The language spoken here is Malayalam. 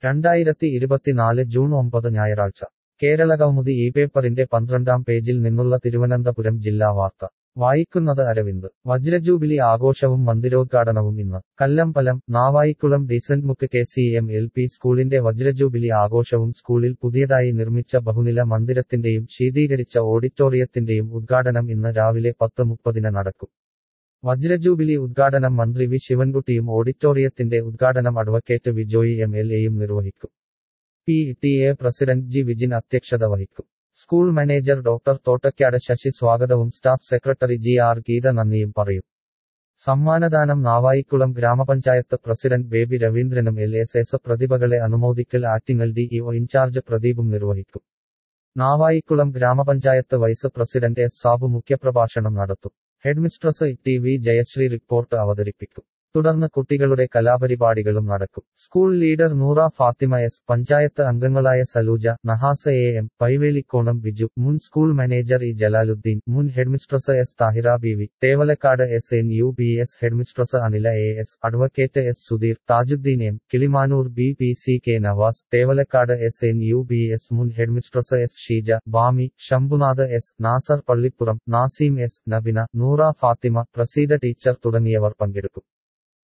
2024 ജൂൺ 9 ഞായറാഴ്ച കേരളകൗമുദി ഈ പേപ്പറിന്റെ 12-ാം പേജിൽ നിന്നുള്ള തിരുവനന്തപുരം ജില്ലാ വാർത്ത വായിക്കുന്നത് അരവിന്ദ്. വജ്രജൂബിലി ആഘോഷവും മന്ദിരോദ്ഘാടനവും ഇന്ന്. കല്ലമ്പലം, നാവായിക്കുളം ഡീസന്റ് മുക്ക് KCM-LP സ്കൂളിന്റെ വജ്രജൂബിലി ആഘോഷവും സ്കൂളിൽ പുതിയതായി നിർമ്മിച്ച ബഹുനില മന്ദിരത്തിന്റെയും ശീതീകരിച്ച ഓഡിറ്റോറിയത്തിന്റെയും ഉദ്ഘാടനം ഇന്ന് രാവിലെ 10:30 നടക്കും. വജ്രജൂബിലി ഉദ്ഘാടനം മന്ത്രി വി ശിവൻകുട്ടിയും ഓഡിറ്റോറിയത്തിന്റെ ഉദ്ഘാടനം അഡ്വക്കേറ്റ് വി ജോയി MLA-യും നിർവഹിക്കും. PTA പ്രസിഡന്റ് ജി വിജിൻ അധ്യക്ഷത വഹിക്കും. School manager doctor Thottakkad Sasi സ്വാഗതവും സ്റ്റാഫ് സെക്രട്ടറി GR ഗീത നന്ദിയും പറയും. സമ്മാനദാനം നാവായിക്കുളം ഗ്രാമപഞ്ചായത്ത് പ്രസിഡന്റ് ബേബി രവീന്ദ്രനും LSS പ്രതിഭകളെ അനുമോദിക്കൽ ആറ്റിങ്ങൽ DEO ഇൻചാർജ് പ്രദീപും നിർവഹിക്കും. നാവായിക്കുളം ഗ്രാമപഞ്ചായത്ത് വൈസ് പ്രസിഡന്റ് S സാബു മുഖ്യപ്രഭാഷണം നടത്തും. ഹെഡ്മിസ്ട്രസ് TV ജയശ്രീ റിപ്പോർട്ട് അവതരിപ്പിക്കും. തുടർന്ന് കുട്ടികളുടെ കലാപരിപാടികളും നടക്കും. School leader Noora Fathima S, panchayat അംഗങ്ങളായ സലൂജ, നഹാസ AM, പൈവേലിക്കോണം ബിജു, മുൻ സ്കൂൾ മാനേജർ E ജലാലുദ്ദീൻ, മുൻ headmistress S Thahira BV, Thevalakkad SNUBS headmistress Anila AS, advocate S Sudheer, Thajuddin M, Kilimanoor BPCK Navas, Thevalakkad SNUBS മുൻ headmistress S Sheeja, Bami, Shambhunath S, Nasar Pallippuram, Naseem S, Nabina, Noora Fathima, Praseetha teacher തുടങ്ങിയവർ പങ്കെടുക്കും.